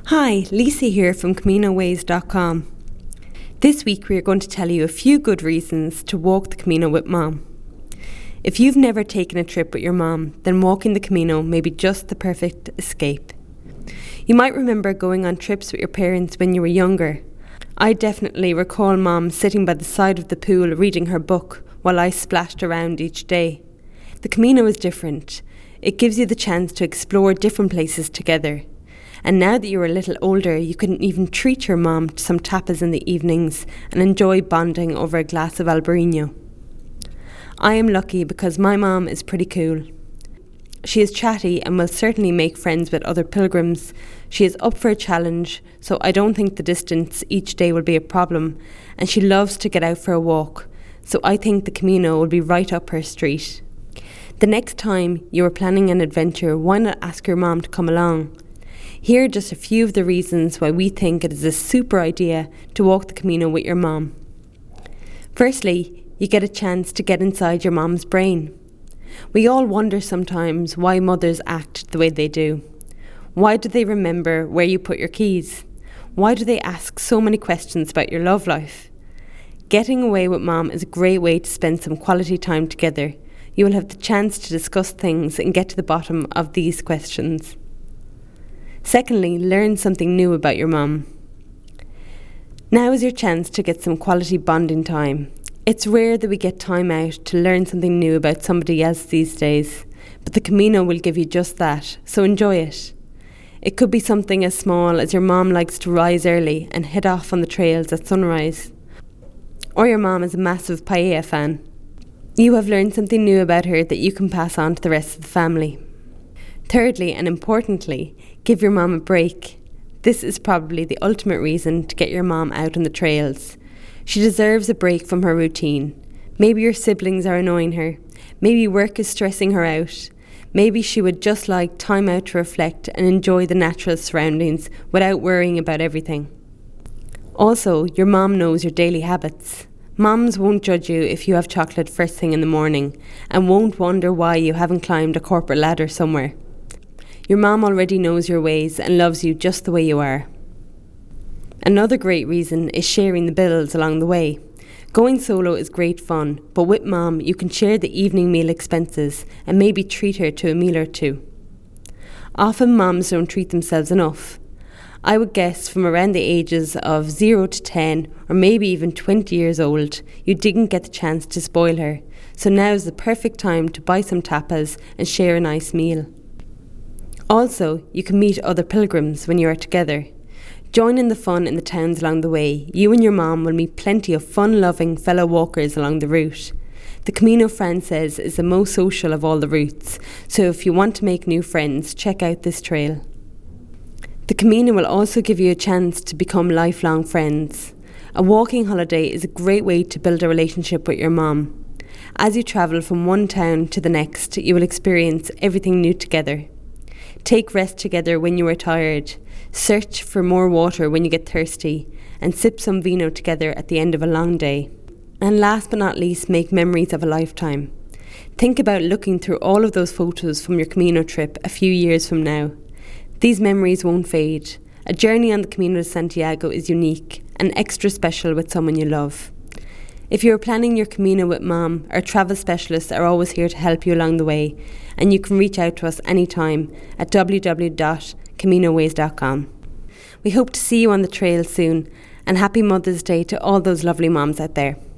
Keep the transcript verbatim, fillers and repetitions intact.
Hi, Lisa here from Camino Ways dot com. This week we are going to tell you a few good reasons to walk the Camino with Mom. If you've never taken a trip with your mom, then walking the Camino may be just the perfect escape. You might remember going on trips with your parents when you were younger. I definitely recall Mom sitting by the side of the pool reading her book while I splashed around each day. The Camino is different. It gives you the chance to explore different places together. And now that you're a little older, you can even treat your mom to some tapas in the evenings and enjoy bonding over a glass of Albarino. I am lucky because my mom is pretty cool. She is chatty and will certainly make friends with other pilgrims. She is up for a challenge, so I don't think the distance each day will be a problem, and she loves to get out for a walk, so I think the Camino will be right up her street. The next time you are planning an adventure, why not ask your mom to come along? Here are just a few of the reasons why we think it is a super idea to walk the Camino with your mom. Firstly, you get a chance to get inside your mom's brain. We all wonder sometimes why mothers act the way they do. Why do they remember where you put your keys? Why do they ask so many questions about your love life? Getting away with Mom is a great way to spend some quality time together. You will have the chance to discuss things and get to the bottom of these questions. Secondly, learn something new about your mum. Now is your chance to get some quality bonding time. It's rare that we get time out to learn something new about somebody else these days, but the Camino will give you just that, so enjoy it. It could be something as small as your mom likes to rise early and head off on the trails at sunrise. Or your mom is a massive paella fan. You have learned something new about her that you can pass on to the rest of the family. Thirdly, and importantly, give your mom a break. This is probably the ultimate reason to get your mom out on the trails. She deserves a break from her routine. Maybe your siblings are annoying her. Maybe work is stressing her out. Maybe she would just like time out to reflect and enjoy the natural surroundings without worrying about everything. Also, your mom knows your daily habits. Moms won't judge you if you have chocolate first thing in the morning and won't wonder why you haven't climbed a corporate ladder somewhere. Your mom already knows your ways and loves you just the way you are. Another great reason is sharing the bills along the way. Going solo is great fun, but with Mom you can share the evening meal expenses and maybe treat her to a meal or two. Often moms don't treat themselves enough. I would guess from around the ages of zero to ten or maybe even twenty years old, you didn't get the chance to spoil her, so now is the perfect time to buy some tapas and share a nice meal. Also, you can meet other pilgrims when you are together. Join in the fun in the towns along the way. You and your mom will meet plenty of fun-loving fellow walkers along the route. The Camino Frances is the most social of all the routes, so if you want to make new friends, check out this trail. The Camino will also give you a chance to become lifelong friends. A walking holiday is a great way to build a relationship with your mom. As you travel from one town to the next, you will experience everything new together. Take rest together when you are tired. Search for more water when you get thirsty, and sip some vino together at the end of a long day. And last but not least, make memories of a lifetime. Think about looking through all of those photos from your Camino trip a few years from now. These memories won't fade. A journey on the Camino de Santiago is unique and extra special with someone you love. If you are planning your Camino with Mom, our travel specialists are always here to help you along the way, and you can reach out to us anytime at w w w dot camino ways dot com. We hope to see you on the trail soon, and happy Mother's Day to all those lovely moms out there.